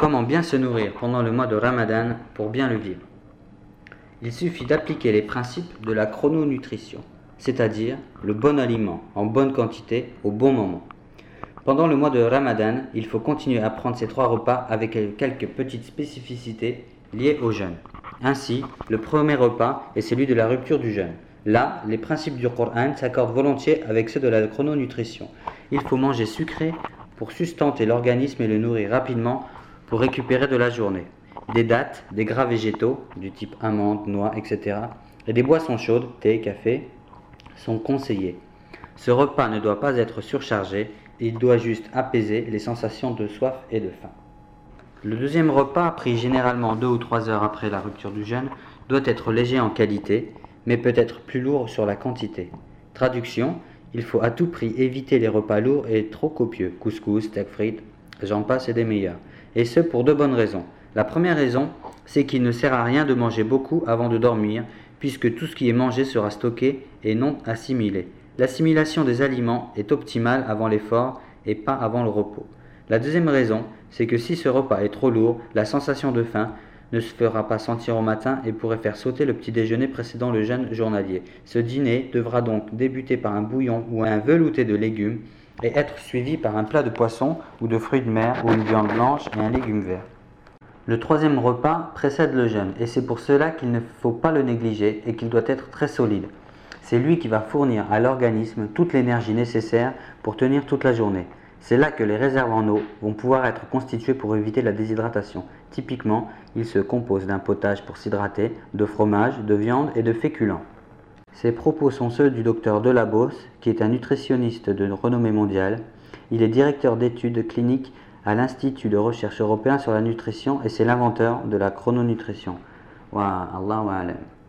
Comment bien se nourrir pendant le mois de Ramadan pour bien le vivre? Il suffit d'appliquer les principes de la chrononutrition, c'est-à-dire le bon aliment en bonne quantité au bon moment. Pendant le mois de Ramadan, il faut continuer à prendre ces 3 repas avec quelques petites spécificités liées au jeûne. Ainsi, le premier repas est celui de la rupture du jeûne. Là, les principes du Coran s'accordent volontiers avec ceux de la chrononutrition. Il faut manger sucré pour sustenter l'organisme et le nourrir rapidement pour récupérer de la journée. Des dattes, des gras végétaux, du type amandes, noix, etc. et des boissons chaudes, thé, café, sont conseillés. Ce repas ne doit pas être surchargé, il doit juste apaiser les sensations de soif et de faim. Le deuxième repas, pris généralement 2 ou 3 heures après la rupture du jeûne, doit être léger en qualité, mais peut être plus lourd sur la quantité. Traduction, il faut à tout prix éviter les repas lourds et trop copieux, couscous, steak frites, j'en passe et des meilleurs. Et ce pour 2 bonnes raisons. La première raison, c'est qu'il ne sert à rien de manger beaucoup avant de dormir, puisque tout ce qui est mangé sera stocké et non assimilé. L'assimilation des aliments est optimale avant l'effort et pas avant le repos. La deuxième raison, c'est que si ce repas est trop lourd, la sensation de faim ne se fera pas sentir au matin et pourrait faire sauter le petit déjeuner précédant le jeûne journalier. Ce dîner devra donc débuter par un bouillon ou un velouté de légumes et être suivi par un plat de poisson ou de fruits de mer ou une viande blanche et un légume vert. Le troisième repas précède le jeûne et c'est pour cela qu'il ne faut pas le négliger et qu'il doit être très solide. C'est lui qui va fournir à l'organisme toute l'énergie nécessaire pour tenir toute la journée. C'est là que les réserves en eau vont pouvoir être constituées pour éviter la déshydratation. Typiquement, il se compose d'un potage pour s'hydrater, de fromage, de viande et de féculents. Ces propos sont ceux du docteur Delabos, qui est un nutritionniste de renommée mondiale. Il est directeur d'études cliniques à l'Institut de recherche européen sur la nutrition et c'est l'inventeur de la chrononutrition. Wa Allahu a'lam.